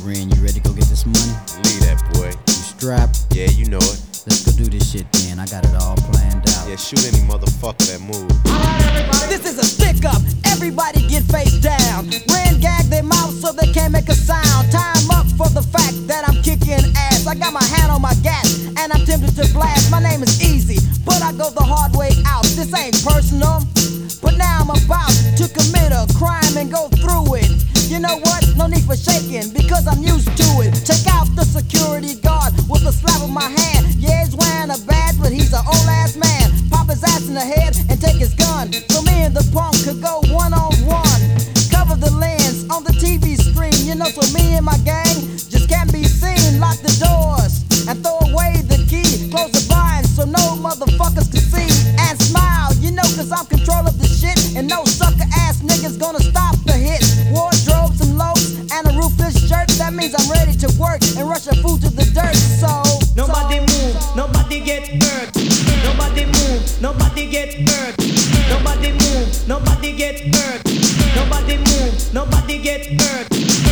Ren, you ready to go get this money? Leave that, boy. You strapped? Yeah, you know it. Let's go do this shit, man. I got it all planned out. Yeah, shoot any motherfucker that moves. Alright, everybody. This is a stick up. Everybody get face down. Ren gag their mouth so they can't make a sound. Time up for the fact that I'm kicking ass. I got my hand on my gas and I'm tempted to blast. My name is Easy, but I go the hard way out. This ain't personal, but now I'm about to commit a crime and go through it. You know what? No need for shaking because I'm used to it. Check out the security guard with a slap of my hand. Yeah, he's wearing a badge, but he's an old ass man. Pop his ass in the head and take his gun, so me and the punk could go one-on-one. Cover the lens on the TV screen, you know, so me and my gang just can't be seen. Lock the doors and throw away the key. Close the blinds so no motherfuckers can see. And smile, you know, cause I'm control of the shit. And no sucker ass niggas gonna stop the hit. Wardrobe, some loafs, and a roofless shirt. That means I'm ready to work and rush the food to the dirt. So nobody move, nobody get hurt. Nobody move, nobody get hurt. Nobody move, nobody get hurt. Nobody move, nobody get hurt.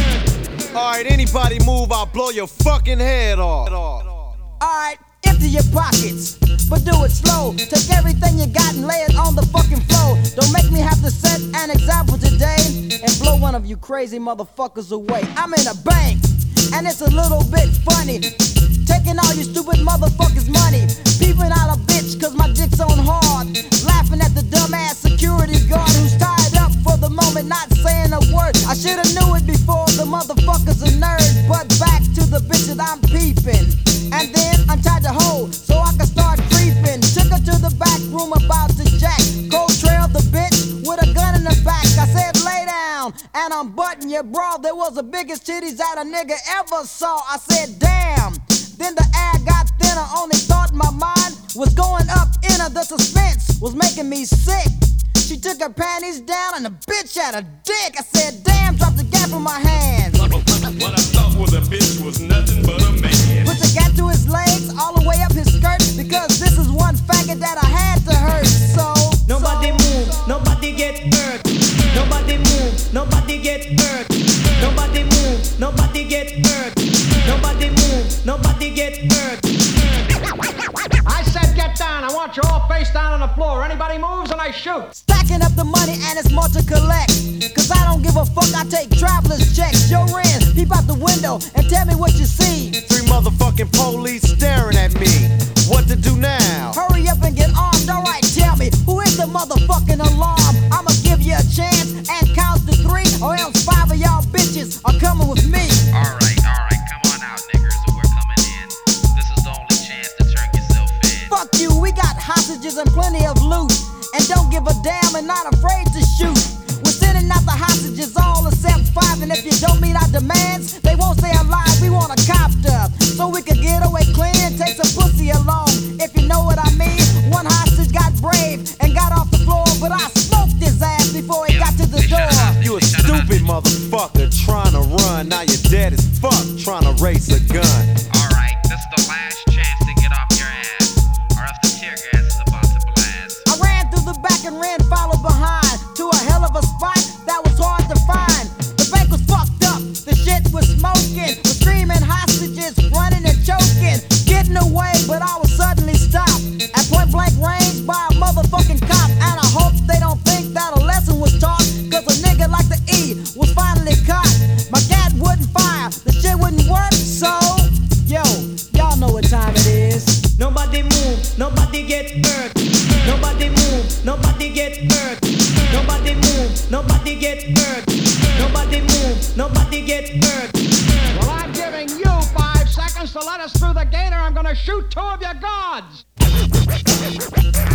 Alright, anybody move, I'll blow your fucking head off. alright, empty your pockets, but do it slow. Take everything you got and lay it on the fucking floor. Don't make me have to set an example today and blow one of you crazy motherfuckers away. I'm in a bank, and it's a little bit funny, taking all you stupid motherfuckers' money. Peeping out a bitch cause my dick's on hard. Laughing at the dumbass security guard who's tied up for the moment, not saying a word. I should've knew it before, the motherfucker's a nerd. But back to the bitch that I'm peeping. And then untied the hole so I could start creeping. Took her to the back room about to jack. Cold trailed the bitch with a gun in the back. I said lay down and unbutton your bra. There was the biggest titties that a nigga ever saw. I said damn. Then the air got thinner. Only thought in my mind was going up in her. The suspense was making me sick. She took her panties down and the bitch had a dick. I said damn, dropped the gap in my hand. What I thought was a bitch was nothing but a man. Put the gap to his legs, all the way up his skirt, because this is one faggot that I had to hurt. So nobody move, nobody get hurt. Nobody move, nobody get hurt. Nobody move, nobody get hurt. Nobody move, nobody get hurt. I said get down. I want you all face down on the floor. Anybody moves and I shoot. stacking up the money and it's more to collect. Cause I don't give a fuck, I take traveler's checks. Yo, Ren, peep out the window and tell me what you see. 3 motherfucking police staring at me. What to do now? Hurry up and get armed, alright, tell me, who is the motherfucking alarm? I'ma give you a chance and count to 3, or else 5 of y'all bitches are coming with me. Alright, come on out, niggas, we're coming in. This is the only chance to turn yourself in. Fuck you, we got hostages and plenty of loot, and don't give a damn and not afraid to shoot. We're sending out the hostages all except 5, and if you don't meet our demands, they won't stay alive. We want a copter, so we could get away clean and take some pussy along, if you know what I mean. One hostage got brave and got off the floor, but I smoked his ass before he got to the door. You a stupid motherfucker trying to run. Now you're dead as fuck trying to race a gun. Alright, this is the last chance to get off your ass, or else the tear gas is about to blast. I ran through the back and Ren followed behind to a hell of a spot that was hard to find. The bank was fucked up, the shit was smoking, with screaming hostages running and choking, getting away, but I was suddenly stopped at point blank range by a motherfucking cop. And I hope they don't think that a lesson was taught, cause a nigga like the E was finally caught. My gat wouldn't fire, the shit wouldn't work, so yo, y'all know what time it is. Nobody move, nobody get hurt. Nobody move, nobody get hurt. Nobody move, nobody get hurt. Nobody move, nobody get hurt. Well, I'm giving you 5 seconds to let us through the gate, or I'm gonna shoot 2 of your guards.